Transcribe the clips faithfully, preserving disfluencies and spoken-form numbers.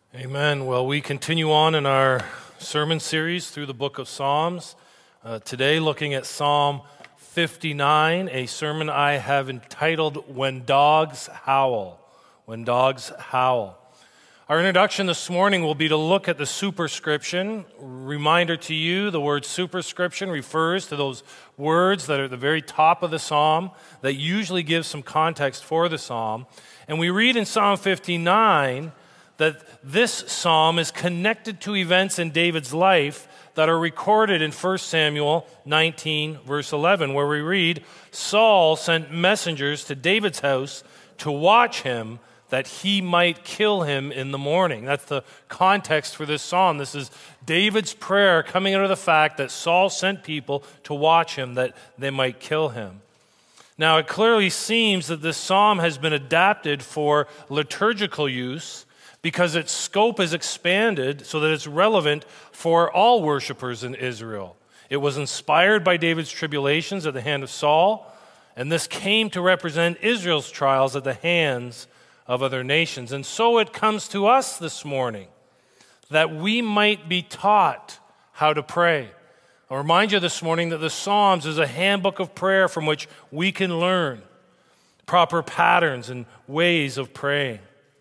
Amen. Well, we continue on in our sermon series through the book of Psalms. Uh, today, looking at Psalm fifty-nine, a sermon I have entitled, When Dogs Howl. When Dogs Howl. Our introduction this morning will be to look at the superscription. Reminder to you, the word superscription refers to those words that are at the very top of the psalm that usually give some context for the psalm. And we read in Psalm fifty-nine that this psalm is connected to events in David's life that are recorded in First Samuel nineteen, verse eleven, where we read, Saul sent messengers to David's house to watch him, that he might kill him in the morning. That's the context for this psalm. This is David's prayer coming out of the fact that Saul sent people to watch him, that they might kill him. Now, it clearly seems that this psalm has been adapted for liturgical use, because its scope is expanded so that it's relevant for all worshipers in Israel. It was inspired by David's tribulations at the hand of Saul, and this came to represent Israel's trials at the hands of other nations. And so it comes to us this morning that we might be taught how to pray. I'll remind you this morning that the Psalms is a handbook of prayer from which we can learn proper patterns and ways of praying.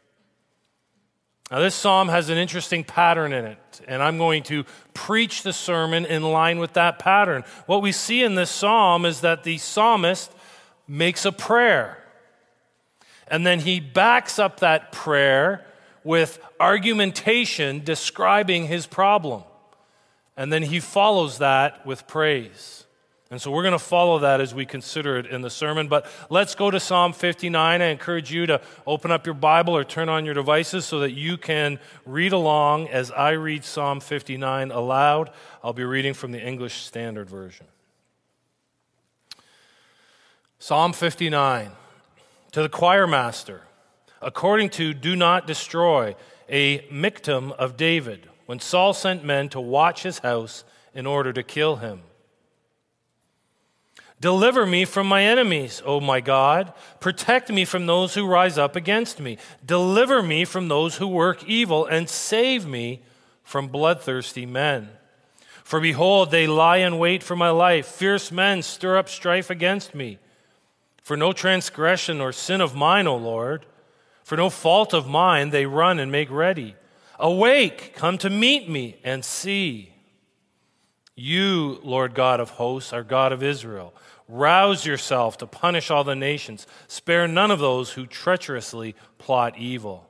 Now, this psalm has an interesting pattern in it, and I'm going to preach the sermon in line with that pattern. What we see in this psalm is that the psalmist makes a prayer, and then he backs up that prayer with argumentation describing his problem, and then he follows that with praise. And so we're going to follow that as we consider it in the sermon. But let's go to Psalm fifty-nine. I encourage you to open up your Bible or turn on your devices so that you can read along as I read Psalm fifty-nine aloud. I'll be reading from the English Standard Version. Psalm fifty-nine. To the choir master, according to Do Not Destroy, a miktam of David, when Saul sent men to watch his house in order to kill him. Deliver me from my enemies, O my God. Protect me from those who rise up against me. Deliver me from those who work evil, and save me from bloodthirsty men. For behold, they lie in wait for my life. Fierce men stir up strife against me. For no transgression or sin of mine, O Lord. For no fault of mine, they run and make ready. Awake, come to meet me, and see. You, Lord God of hosts, are God of Israel. Rouse yourself to punish all the nations. Spare none of those who treacherously plot evil.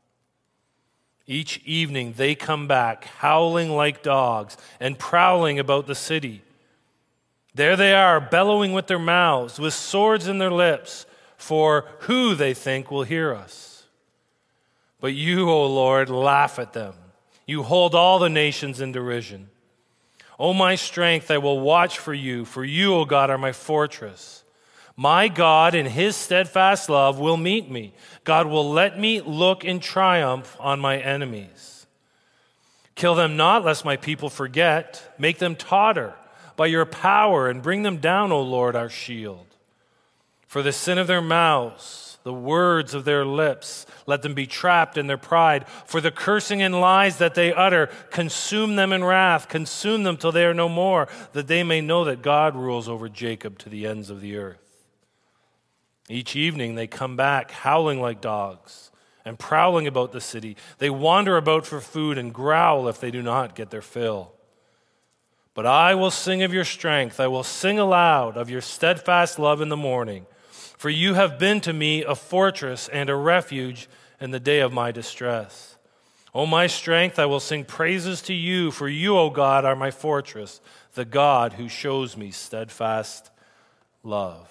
Each evening they come back, howling like dogs and prowling about the city. There they are, bellowing with their mouths, with swords in their lips, for who, they think, will hear us? But you, O Lord, laugh at them. You hold all the nations in derision. O my strength, I will watch for you, for you, O God, are my fortress. My God, in his steadfast love, will meet me. God will let me look in triumph on my enemies. Kill them not, lest my people forget. Make them totter by your power, and bring them down, O Lord, our shield. For the sin of their mouths, the words of their lips, let them be trapped in their pride. For the cursing and lies that they utter, consume them in wrath, consume them till they are no more, that they may know that God rules over Jacob to the ends of the earth. Each evening they come back, howling like dogs and prowling about the city. They wander about for food and growl if they do not get their fill. But I will sing of your strength. I will sing aloud of your steadfast love in the morning. For you have been to me a fortress and a refuge in the day of my distress. O my strength, I will sing praises to you, for you, O God, are my fortress, the God who shows me steadfast love.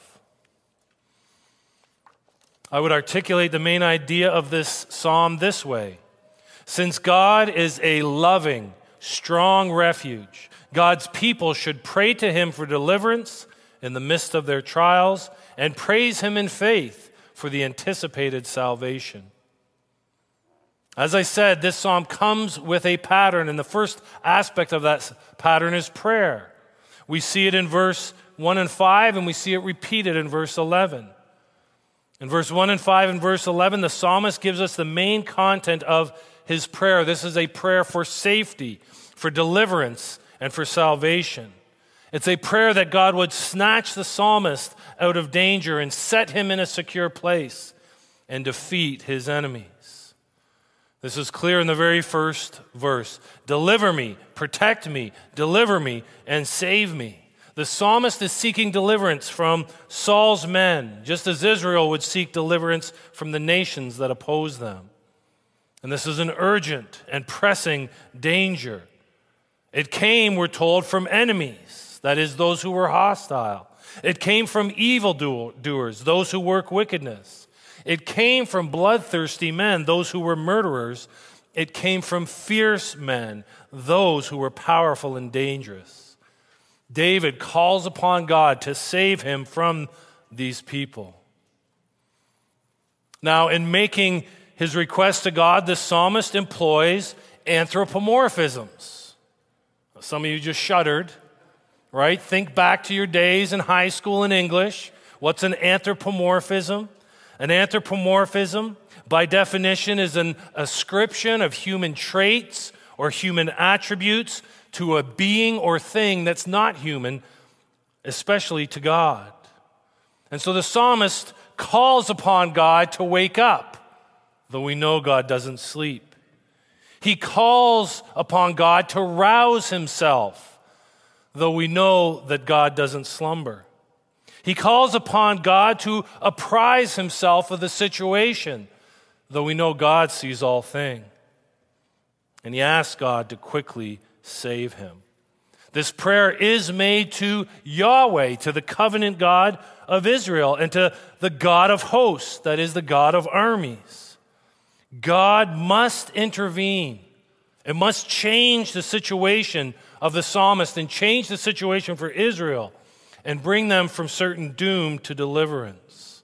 I would articulate the main idea of this psalm this way. Since God is a loving, strong refuge, God's people should pray to him for deliverance in the midst of their trials, and praise him in faith for the anticipated salvation. As I said, this psalm comes with a pattern, and the first aspect of that pattern is prayer. We see it in verse one and five, and we see it repeated in verse eleven. In verse one and five and verse eleven, the psalmist gives us the main content of his prayer. This is a prayer for safety, for deliverance, and for salvation. It's a prayer that God would snatch the psalmist out of danger and set him in a secure place and defeat his enemies. This is clear in the very first verse. Deliver me, protect me, deliver me, and save me. The psalmist is seeking deliverance from Saul's men, just as Israel would seek deliverance from the nations that oppose them. And this is an urgent and pressing danger. It came, we're told, from enemies, that is, those who were hostile. It came from evildoers, those who work wickedness. It came from bloodthirsty men, those who were murderers. It came from fierce men, those who were powerful and dangerous. David calls upon God to save him from these people. Now, in making his request to God, the psalmist employs anthropomorphisms. Some of you just shuddered, right? Think back to your days in high school in English. What's an anthropomorphism? An anthropomorphism, by definition, is an ascription of human traits or human attributes to a being or thing that's not human, especially to God. And so the psalmist calls upon God to wake up, though we know God doesn't sleep. He calls upon God to rouse himself, though we know that God doesn't slumber. He calls upon God to apprise himself of the situation, though we know God sees all things. And he asks God to quickly save him. This prayer is made to Yahweh, to the covenant God of Israel, and to the God of hosts, that is the God of armies. God must intervene. It must change the situation of the psalmist and change the situation for Israel and bring them from certain doom to deliverance.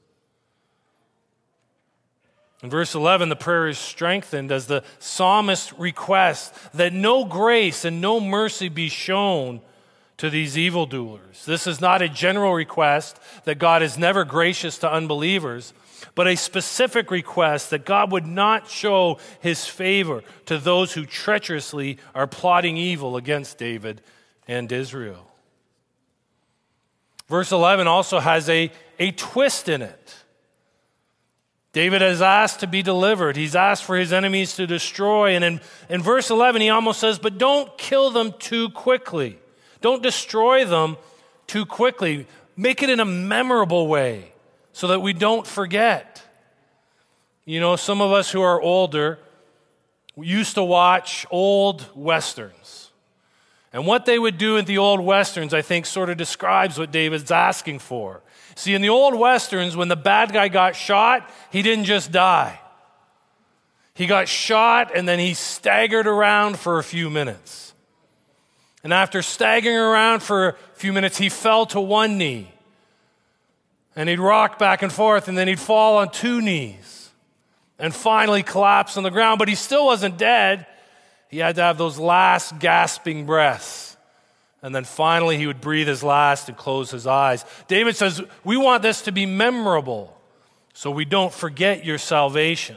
In verse eleven, the prayer is strengthened as the psalmist requests that no grace and no mercy be shown to these evildoers. This is not a general request that God is never gracious to unbelievers, but a specific request that God would not show his favor to those who treacherously are plotting evil against David and Israel. Verse eleven also has a, a twist in it. David has asked to be delivered. He's asked for his enemies to destroy. And in, in verse eleven, he almost says, but don't kill them too quickly. Don't destroy them too quickly. Make it in a memorable way so that we don't forget. You know, some of us who are older used to watch old Westerns. And what they would do in the old Westerns, I think, sort of describes what David's asking for. See, in the old Westerns, when the bad guy got shot, he didn't just die. He got shot and then he staggered around for a few minutes. And after staggering around for a few minutes, he fell to one knee. And he'd rock back and forth, and then he'd fall on two knees. And finally collapse on the ground, but he still wasn't dead. He had to have those last gasping breaths. And then finally he would breathe his last and close his eyes. David says, we want this to be memorable so we don't forget your salvation.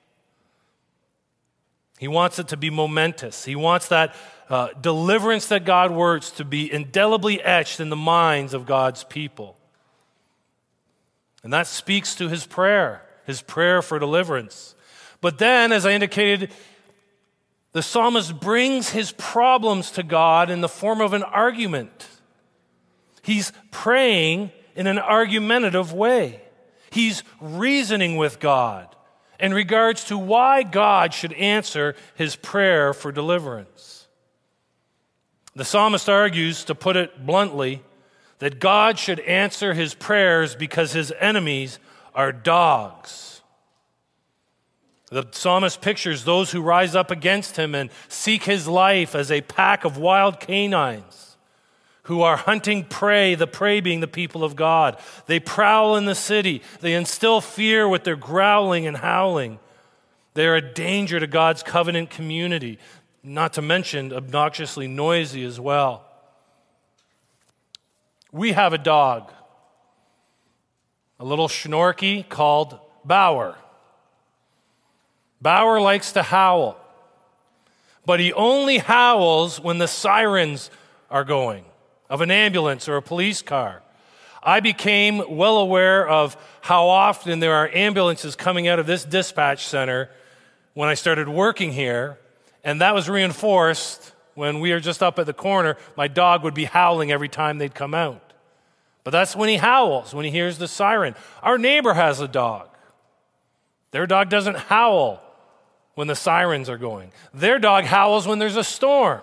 He wants it to be momentous. He wants that uh, deliverance that God works to be indelibly etched in the minds of God's people. And that speaks to his prayer, his prayer for deliverance. But then, as I indicated, the psalmist brings his problems to God in the form of an argument. He's praying in an argumentative way. He's reasoning with God in regards to why God should answer his prayer for deliverance. The psalmist argues, to put it bluntly, that God should answer his prayers because his enemies are dogs. The psalmist pictures those who rise up against him and seek his life as a pack of wild canines who are hunting prey, the prey being the people of God. They prowl in the city. They instill fear with their growling and howling. They are a danger to God's covenant community, not to mention obnoxiously noisy as well. We have a dog, a little schnorky called Bauer. Bauer likes to howl. but he only howls when the sirens are going of an ambulance or a police car. I became well aware of how often there are ambulances coming out of this dispatch center when I started working here, and that was reinforced when we were just up at the corner. My dog would be howling every time they'd come out. But that's when he howls, when he hears the siren. Our neighbor has a dog. Their dog doesn't howl when the sirens are going. Their dog howls when there's a storm.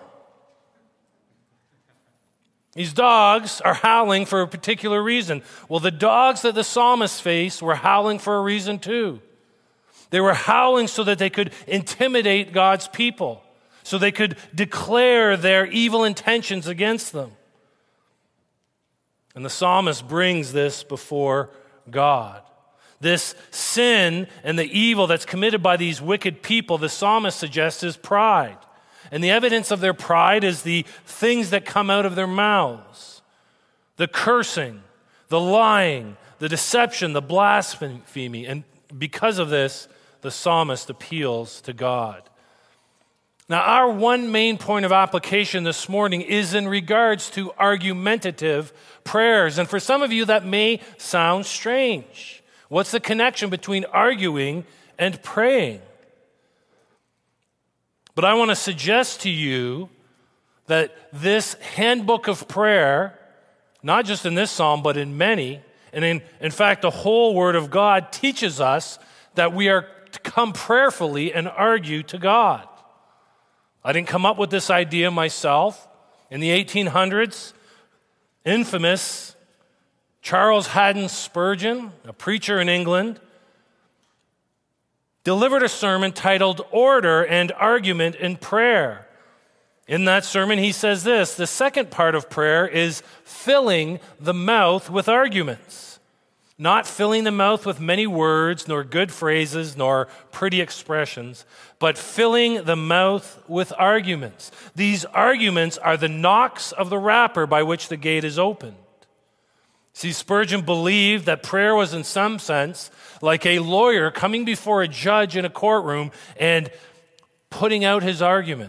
These dogs are howling for a particular reason. Well, the dogs that the psalmist faced were howling for a reason too. They were howling so that they could intimidate God's people, so they could declare their evil intentions against them. And the psalmist brings this before God. This sin and the evil that's committed by these wicked people, the psalmist suggests, is pride. And the evidence of their pride is the things that come out of their mouths. The cursing, the lying, the deception, the blasphemy. And because of this, the psalmist appeals to God. Now, our one main point of application this morning is in regards to argumentative prayers. And for some of you, that may sound strange. What's the connection between arguing and praying? But I want to suggest to you that this handbook of prayer, not just in this psalm, but in many, and in, in fact, the whole Word of God teaches us that we are to come prayerfully and argue to God. I didn't come up with this idea myself. In the eighteen hundreds, infamous Charles Haddon Spurgeon, a preacher in England, delivered a sermon titled Order and Argument in Prayer. In that sermon, he says this: the second part of prayer is filling the mouth with arguments. Not filling the mouth with many words, nor good phrases, nor pretty expressions, but filling the mouth with arguments. These arguments are the knocks of the wrapper by which the gate is opened. See, Spurgeon believed that prayer was in some sense like a lawyer coming before a judge in a courtroom and putting out his argument.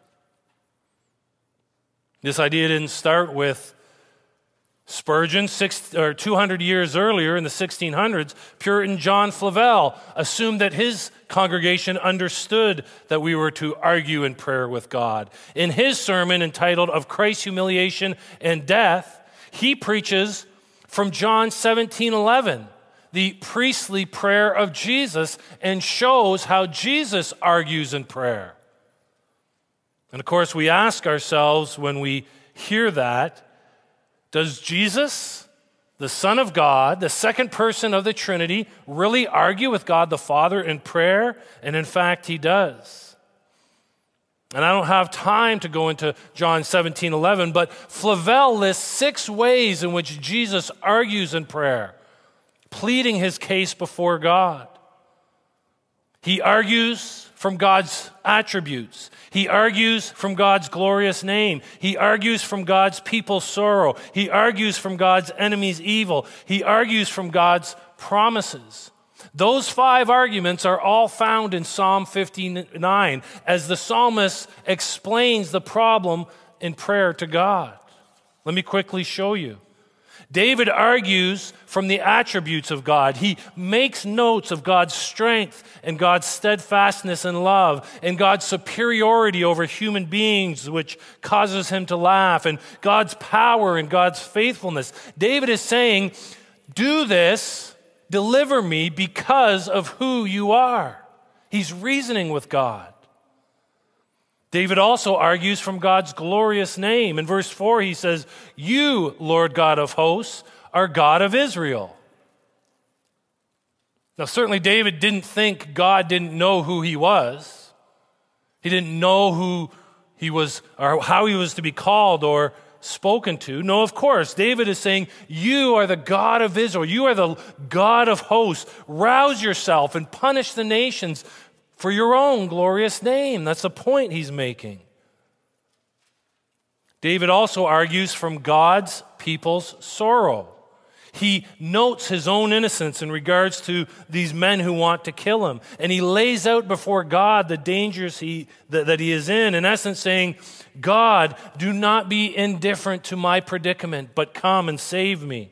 This idea didn't start with Spurgeon. Six, or two hundred years earlier, in the sixteen hundreds, Puritan John Flavel assumed that his congregation understood that we were to argue in prayer with God. In his sermon entitled Of Christ's Humiliation and Death, he preaches from John seventeen eleven, the priestly prayer of Jesus, and shows how Jesus argues in prayer. And of course, we ask ourselves when we hear that, does Jesus, the Son of God, the second person of the Trinity, really argue with God the Father in prayer? And in fact, he does. And I don't have time to go into John seventeen eleven, but Flavel lists six ways in which Jesus argues in prayer, pleading his case before God. He argues from God's attributes. He argues from God's glorious name. He argues from God's people's sorrow. He argues from God's enemies' evil. He argues from God's promises. Those five arguments are all found in Psalm fifty-nine as the psalmist explains the problem in prayer to God. Let me quickly show you. David argues from the attributes of God. He makes notes of God's strength and God's steadfastness and love and God's superiority over human beings, which causes him to laugh, and God's power and God's faithfulness. David is saying, do this, deliver me because of who you are. He's reasoning with God. David also argues from God's glorious name. In verse four, he says, you, Lord God of hosts, are God of Israel. Now, certainly David didn't think God didn't know who he was. He didn't know who he was or how he was to be called or spoken to. No, of course, David is saying, you are the God of Israel. You are the God of hosts. Rouse yourself and punish the nations for your own glorious name. That's the point he's making. David also argues from God's people's sorrow. He notes his own innocence in regards to these men who want to kill him. And he lays out before God the dangers he, that, that he is in, in essence saying, God, do not be indifferent to my predicament, but come and save me.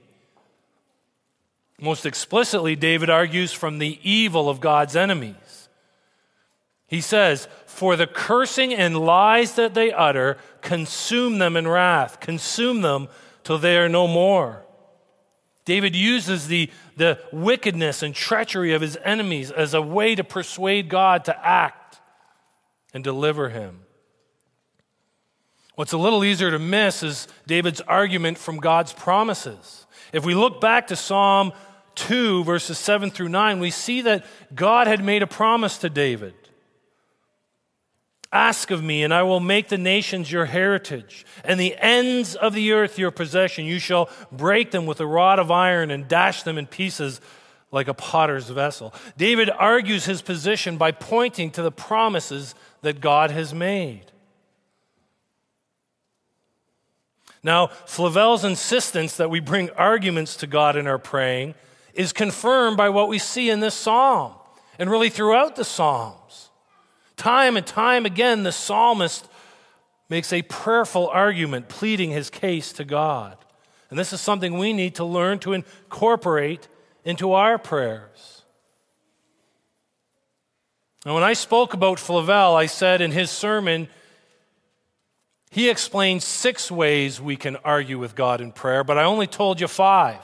Most explicitly, David argues from the evil of God's enemies. He says, for the cursing and lies that they utter, consume them in wrath, consume them till they are no more. David uses the, the wickedness and treachery of his enemies as a way to persuade God to act and deliver him. What's a little easier to miss is David's argument from God's promises. If we look back to Psalm two, verses seven through nine, we see that God had made a promise to David. Ask of me, and I will make the nations your heritage, and the ends of the earth your possession. You shall break them with a rod of iron and dash them in pieces like a potter's vessel. David argues his position by pointing to the promises that God has made. Now, Flavel's insistence that we bring arguments to God in our praying is confirmed by what we see in this psalm, and really throughout the Psalms. Time and time again, the psalmist makes a prayerful argument, pleading his case to God. And this is something we need to learn to incorporate into our prayers. Now, when I spoke about Flavel, I said in his sermon, he explained six ways we can argue with God in prayer, but I only told you five.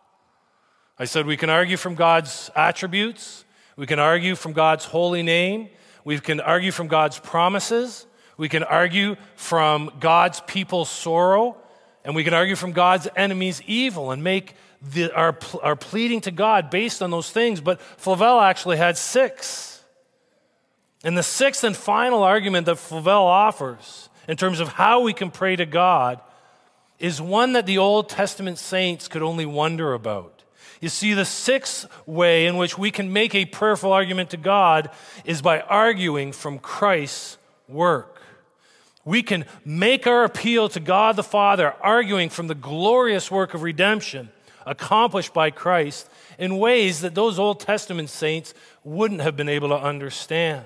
I said we can argue from God's attributes, we can argue from God's holy name, we can argue from God's promises, we can argue from God's people's sorrow, and we can argue from God's enemies' evil and make the, our, our pleading to God based on those things. But Flavel actually had six. And the sixth and final argument that Flavel offers in terms of how we can pray to God is one that the Old Testament saints could only wonder about. You see, the sixth way in which we can make a prayerful argument to God is by arguing from Christ's work. We can make our appeal to God the Father, arguing from the glorious work of redemption accomplished by Christ in ways that those Old Testament saints wouldn't have been able to understand.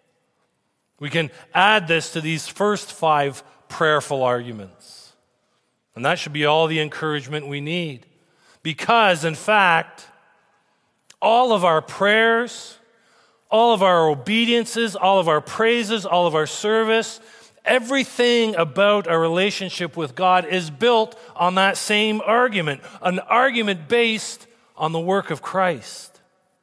We can add this to these first five prayerful arguments. And that should be all the encouragement we need. Because, in fact, all of our prayers, all of our obediences, all of our praises, all of our service, everything about our relationship with God is built on that same argument, an argument based on the work of Christ.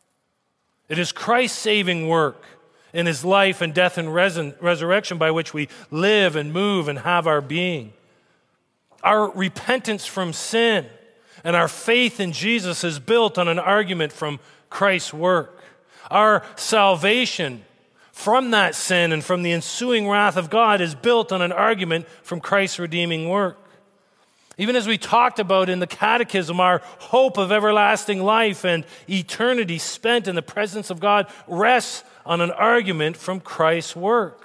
It is Christ's saving work in his life and death and res- resurrection by which we live and move and have our being. Our repentance from sin and our faith in Jesus is built on an argument from Christ's work. Our salvation from that sin and from the ensuing wrath of God is built on an argument from Christ's redeeming work. Even as we talked about in the Catechism, our hope of everlasting life and eternity spent in the presence of God rests on an argument from Christ's work.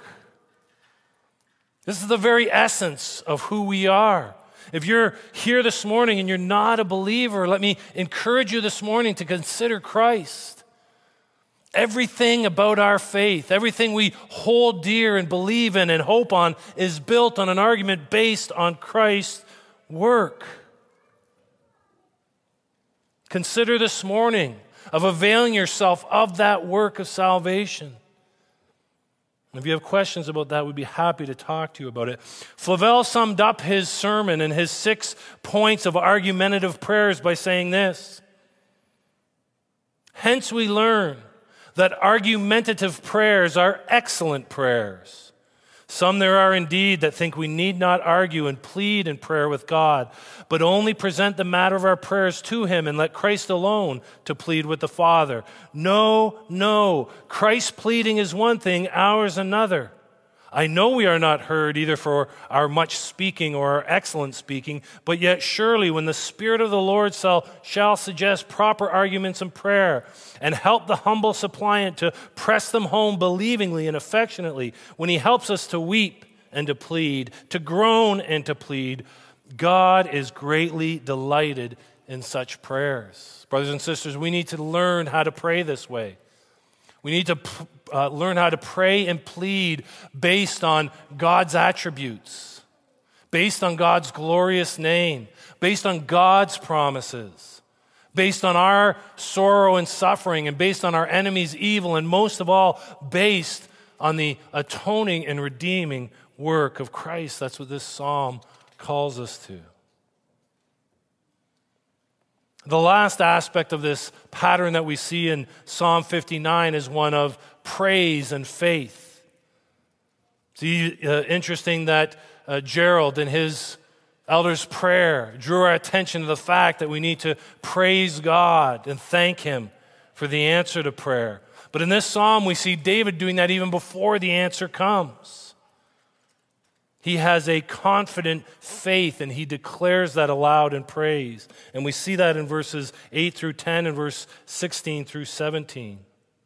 This is the very essence of who we are. If you're here this morning and you're not a believer, let me encourage you this morning to consider Christ. Everything about our faith, everything we hold dear and believe in and hope on is built on an argument based on Christ's work. Consider this morning of availing yourself of that work of salvation. If you have questions about that, we'd be happy to talk to you about it. Flavel summed up his sermon and his six points of argumentative prayers by saying this: hence we learn that argumentative prayers are excellent prayers. Some there are indeed that think we need not argue and plead in prayer with God, but only present the matter of our prayers to him and let Christ alone to plead with the Father. No, no, Christ's pleading is one thing, ours another. I know we are not heard either for our much speaking or our excellent speaking, but yet surely when the Spirit of the Lord shall, shall suggest proper arguments in prayer and help the humble suppliant to press them home believingly and affectionately, when he helps us to weep and to plead, to groan and to plead, God is greatly delighted in such prayers. Brothers and sisters, we need to learn how to pray this way. We need to uh, learn how to pray and plead based on God's attributes, based on God's glorious name, based on God's promises, based on our sorrow and suffering, and based on our enemy's evil, and most of all, based on the atoning and redeeming work of Christ. That's what this psalm calls us to. The last aspect of this pattern that we see in Psalm fifty-nine is one of praise and faith. It's uh, interesting that uh, Gerald, in his elder's prayer, drew our attention to the fact that we need to praise God and thank Him for the answer to prayer. But in this psalm, we see David doing that even before the answer comes. He has a confident faith, and he declares that aloud in praise. And we see that in verses eight through ten and verse sixteen through seventeen.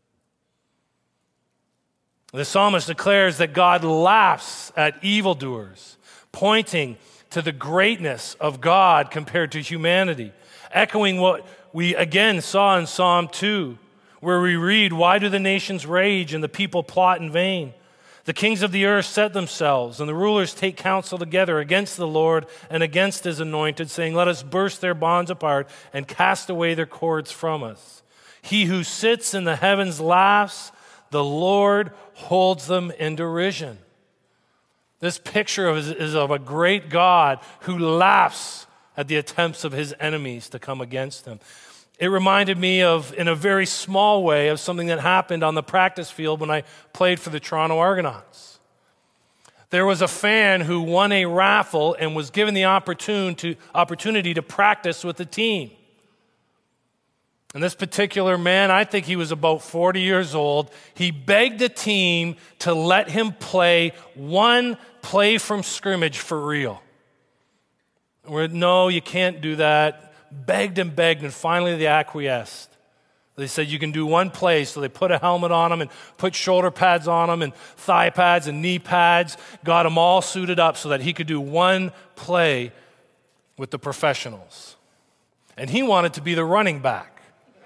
The psalmist declares that God laughs at evildoers, pointing to the greatness of God compared to humanity, echoing what we again saw in Psalm two, where we read, "Why do the nations rage and the people plot in vain? The kings of the earth set themselves, and the rulers take counsel together against the Lord and against His anointed, saying, let us burst their bonds apart and cast away their cords from us. He who sits in the heavens laughs, the Lord holds them in derision." This picture is, is of a great God who laughs at the attempts of His enemies to come against Him. It reminded me of, in a very small way, of something that happened on the practice field when I played for the Toronto Argonauts. There was a fan who won a raffle and was given the opportun to, opportunity to practice with the team. And this particular man, I think he was about forty years old, he begged the team to let him play one play from scrimmage for real. We're, no, you can't do that. Begged and begged, and finally they acquiesced. They said, you can do one play. So they put a helmet on him and put shoulder pads on him and thigh pads and knee pads, got him all suited up so that he could do one play with the professionals. And he wanted to be the running back.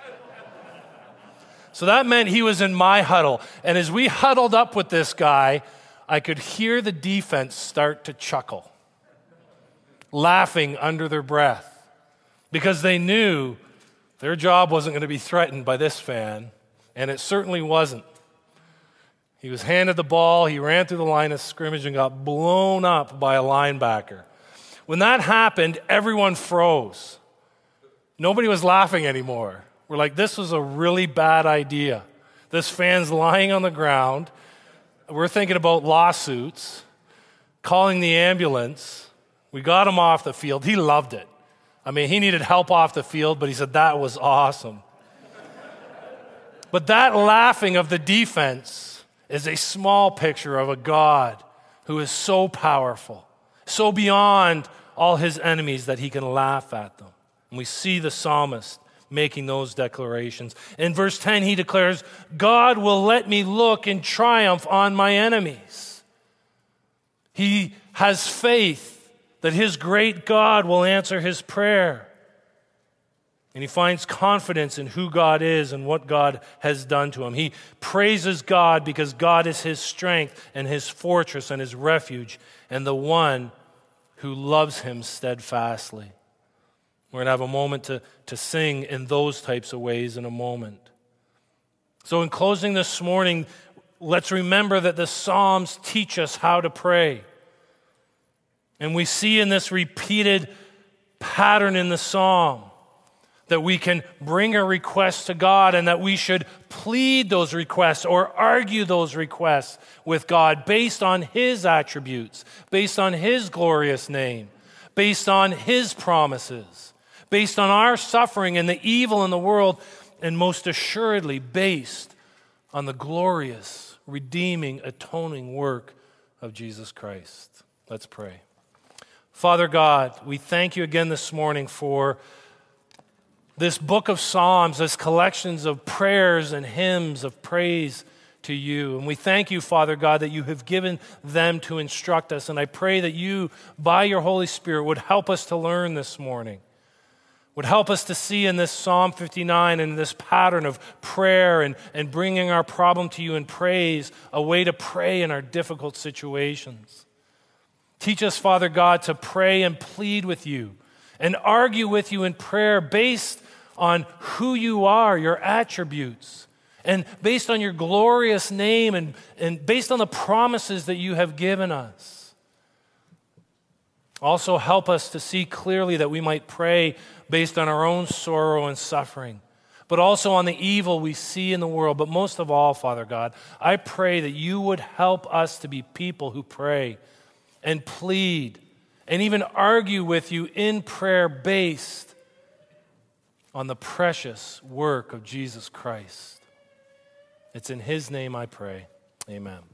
So that meant he was in my huddle. And as we huddled up with this guy, I could hear the defense start to chuckle, laughing under their breath, because they knew their job wasn't going to be threatened by this fan, and it certainly wasn't. He was handed the ball, he ran through the line of scrimmage and got blown up by a linebacker. When that happened, everyone froze. Nobody was laughing anymore. We're like, this was a really bad idea. This fan's lying on the ground. We're thinking about lawsuits, calling the ambulance. We got him off the field. He loved it. I mean, he needed help off the field, but he said, that was awesome. But that laughing of the defense is a small picture of a God who is so powerful, so beyond all His enemies that He can laugh at them. And we see the psalmist making those declarations. In verse ten, he declares, God will let me look in triumph on my enemies. He has faith that his great God will answer his prayer. And he finds confidence in who God is and what God has done to him. He praises God because God is his strength and his fortress and his refuge and the one who loves him steadfastly. We're going to have a moment to, to sing in those types of ways in a moment. So in closing this morning, let's remember that the Psalms teach us how to pray. And we see in this repeated pattern in the psalm that we can bring a request to God and that we should plead those requests or argue those requests with God based on His attributes, based on His glorious name, based on His promises, based on our suffering and the evil in the world, and most assuredly based on the glorious, redeeming, atoning work of Jesus Christ. Let's pray. Father God, we thank you again this morning for this book of Psalms, this collections of prayers and hymns of praise to you. And we thank you, Father God, that you have given them to instruct us. And I pray that you, by your Holy Spirit, would help us to learn this morning. would help us to see in this Psalm fifty-nine and this pattern of prayer and, and bringing our problem to you in praise, a way to pray in our difficult situations. Teach us, Father God, to pray and plead with you and argue with you in prayer based on who you are, your attributes, and based on your glorious name and, and based on the promises that you have given us. Also help us to see clearly that we might pray based on our own sorrow and suffering, but also on the evil we see in the world. But most of all, Father God, I pray that you would help us to be people who pray and plead and even argue with you in prayer based on the precious work of Jesus Christ. It's in his name I pray. Amen.